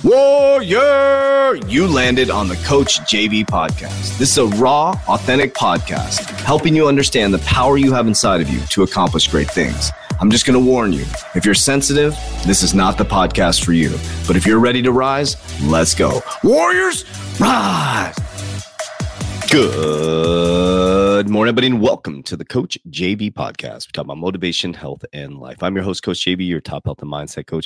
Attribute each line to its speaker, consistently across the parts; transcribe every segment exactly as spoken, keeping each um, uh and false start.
Speaker 1: Warrior! You landed on the Coach J V podcast. This is a raw, authentic podcast helping you understand the power you have inside of you to accomplish great things. I'm just going to warn you, if you're sensitive, this is not the podcast for you. But if you're ready to rise, let's go. Warriors, rise! Good morning, everybody, and welcome to the Coach J V podcast. We talk about motivation, health, and life. I'm your host, Coach J V, your top health and mindset coach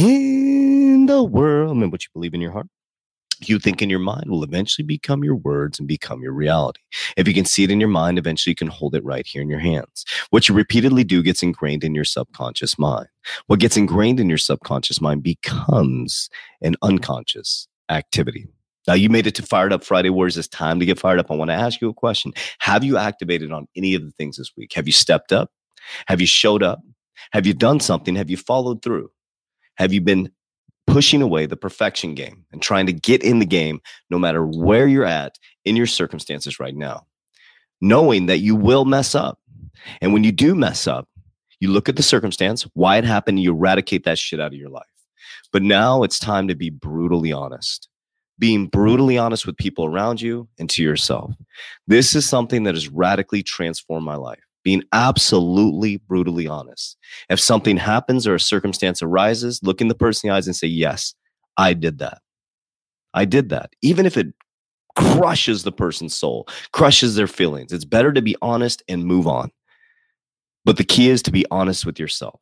Speaker 1: in the world. And what you believe in your heart, you think in your mind will eventually become your words and become your reality. If you can see it in your mind, eventually you can hold it right here in your hands. What you repeatedly do gets ingrained in your subconscious mind. What gets ingrained in your subconscious mind becomes an unconscious activity. Now, you made it to Fired Up Friday, Warriors. It's time to get fired up. I want to ask you a question. Have you activated on any of the things this week? Have you stepped up? Have you showed up? Have you done something? Have you followed through? Have you been pushing away the perfection game and trying to get in the game no matter where you're at in your circumstances right now, knowing that you will mess up? And when you do mess up, you look at the circumstance, why it happened, you eradicate that shit out of your life. But now it's time to be brutally honest. Being brutally honest with people around you and to yourself. This is something that has radically transformed my life. Being absolutely brutally honest. If something happens or a circumstance arises, look in the person in the eyes and say, yes, I did that. I did that. Even if it crushes the person's soul, crushes their feelings, it's better to be honest and move on. But the key is to be honest with yourself.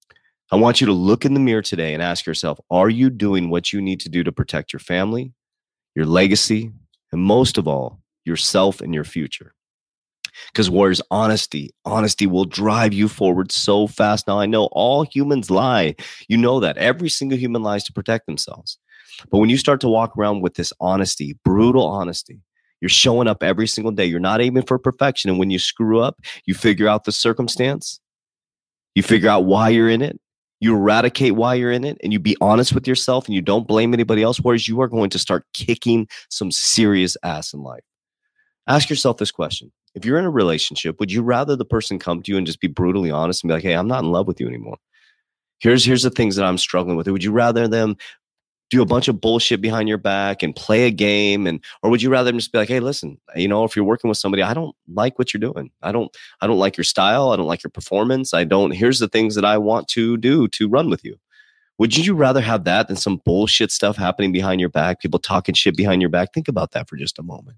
Speaker 1: I want you to look in the mirror today and ask yourself, are you doing what you need to do to protect your family, your legacy, and most of all, yourself and your future? Because Warriors, honesty, honesty will drive you forward so fast. Now, I know all humans lie. You know that. Every single human lies to protect themselves. But when you start to walk around with this honesty, brutal honesty, you're showing up every single day. You're not aiming for perfection. And when you screw up, you figure out the circumstance. You figure out why you're in it. You eradicate why you're in it, and you be honest with yourself, and you don't blame anybody else, whereas you are going to start kicking some serious ass in life. Ask yourself this question. If you're in a relationship, would you rather the person come to you and just be brutally honest and be like, hey, I'm not in love with you anymore. Here's, here's the things that I'm struggling with. Would you rather them do a bunch of bullshit behind your back and play a game? And, or would you rather them just be like, hey, listen, you know, if you're working with somebody, I don't like what you're doing. I don't, I don't like your style. I don't like your performance. I don't, here's the things that I want to do to run with you. Would you rather have that than some bullshit stuff happening behind your back, people talking shit behind your back? Think about that for just a moment.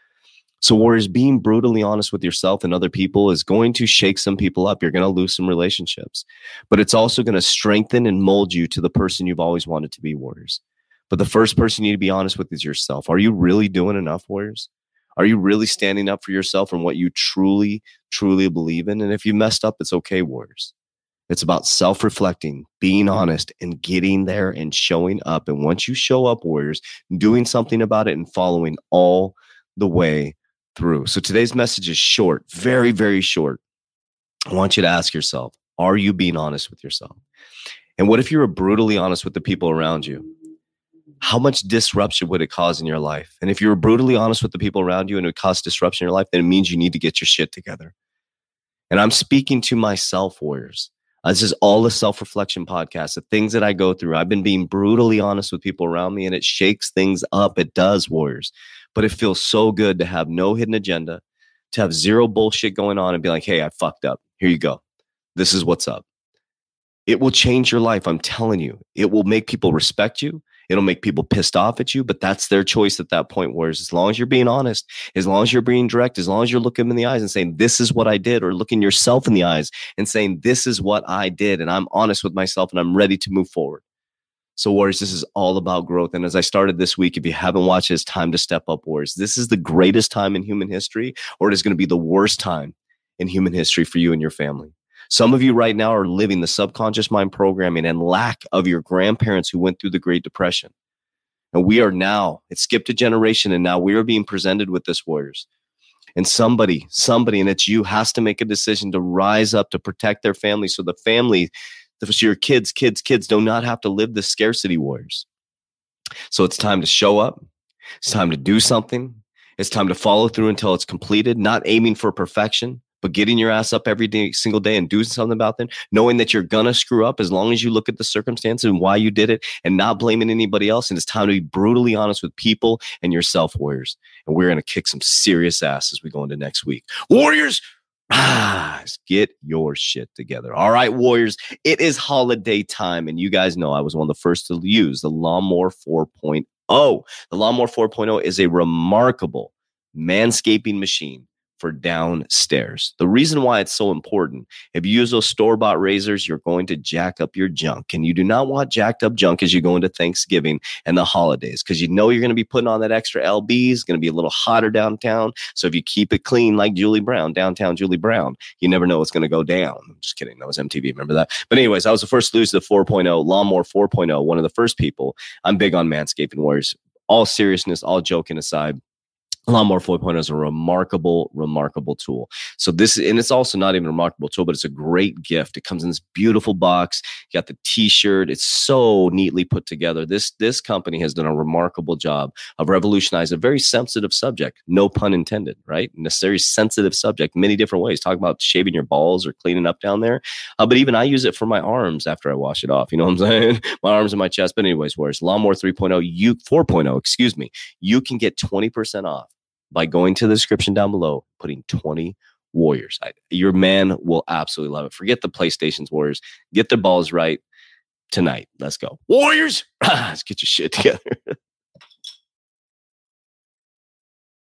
Speaker 1: So Warriors, being brutally honest with yourself and other people is going to shake some people up. You're going to lose some relationships, but it's also going to strengthen and mold you to the person you've always wanted to be, Warriors. But the first person you need to be honest with is yourself. Are you really doing enough, Warriors? Are you really standing up for yourself and what you truly, truly believe in? And if you messed up, it's okay, Warriors. It's about self-reflecting, being honest, and getting there and showing up. And once you show up, Warriors, doing something about it and following all the way through. So today's message is short, very, very short. I want you to ask yourself, are you being honest with yourself? And what if you were brutally honest with the people around you? How much disruption would it cause in your life? And if you were brutally honest with the people around you and it would cause disruption in your life, then it means you need to get your shit together. And I'm speaking to myself, Warriors. Uh, this is all a self-reflection podcast. The things that I go through, I've been being brutally honest with people around me, and it shakes things up. It does, Warriors. But it feels so good to have no hidden agenda, to have zero bullshit going on and be like, hey, I fucked up. Here you go. This is what's up. It will change your life. I'm telling you, it will make people respect you. It'll make people pissed off at you, but that's their choice at that point. Whereas as long as you're being honest, as long as you're being direct, as long as you're looking them in the eyes and saying, this is what I did, or looking yourself in the eyes and saying, this is what I did, and I'm honest with myself and I'm ready to move forward. So Warriors, this is all about growth. And as I started this week, if you haven't watched it, it's time to step up, Warriors. This is the greatest time in human history, or it is going to be the worst time in human history for you and your family. Some of you right now are living the subconscious mind programming and lack of your grandparents who went through the Great Depression. And we are now, it skipped a generation, and now we are being presented with this, Warriors. And somebody, somebody, and it's you, has to make a decision to rise up to protect their family, so the family, so your kids, kids, kids do not have to live the scarcity, Warriors. So it's time to show up. It's time to do something. It's time to follow through until it's completed, not aiming for perfection, But getting your ass up every day, single day and doing something about them, knowing that you're going to screw up as long as you look at the circumstances and why you did it and not blaming anybody else. And it's time to be brutally honest with people and yourself, Warriors. And we're going to kick some serious ass as we go into next week. Warriors, ah, get your shit together. All right, Warriors, it is holiday time. And you guys know I was one of the first to use the Lawnmower four point oh. The Lawnmower four point oh is a remarkable manscaping machine for downstairs. The reason why it's so important, if you use those store-bought razors, you're going to jack up your junk. And you do not want jacked up junk as you go into Thanksgiving and the holidays, because you know you're going to be putting on that extra L B. It's going to be a little hotter downtown. So if you keep it clean like Julie Brown, downtown Julie Brown, you never know what's going to go down. I'm just kidding. That was M T V. Remember that? But anyways, I was the first to lose the four point oh, Lawnmower four point oh, one of the first people. I'm big on manscaping, Warriors. All seriousness, all joking aside, Lawnmower four point oh is a remarkable, remarkable tool. So this, and it's also not even a remarkable tool, but it's a great gift. It comes in this beautiful box. You got the t-shirt. It's so neatly put together. This, this company has done a remarkable job of revolutionizing a very sensitive subject. No pun intended, right? And a very sensitive subject, many different ways. Talk about shaving your balls or cleaning up down there. Uh, but even I use it for my arms after I wash it off. You know what I'm saying? My arms and my chest. But anyways, whereas Lawnmower three point oh, you four point oh, excuse me, you can get twenty percent off by going to the description down below, putting twenty Warriors. I, your man will absolutely love it. Forget the PlayStation's, Warriors. Get their balls right tonight. Let's go. Warriors, let's get your shit together.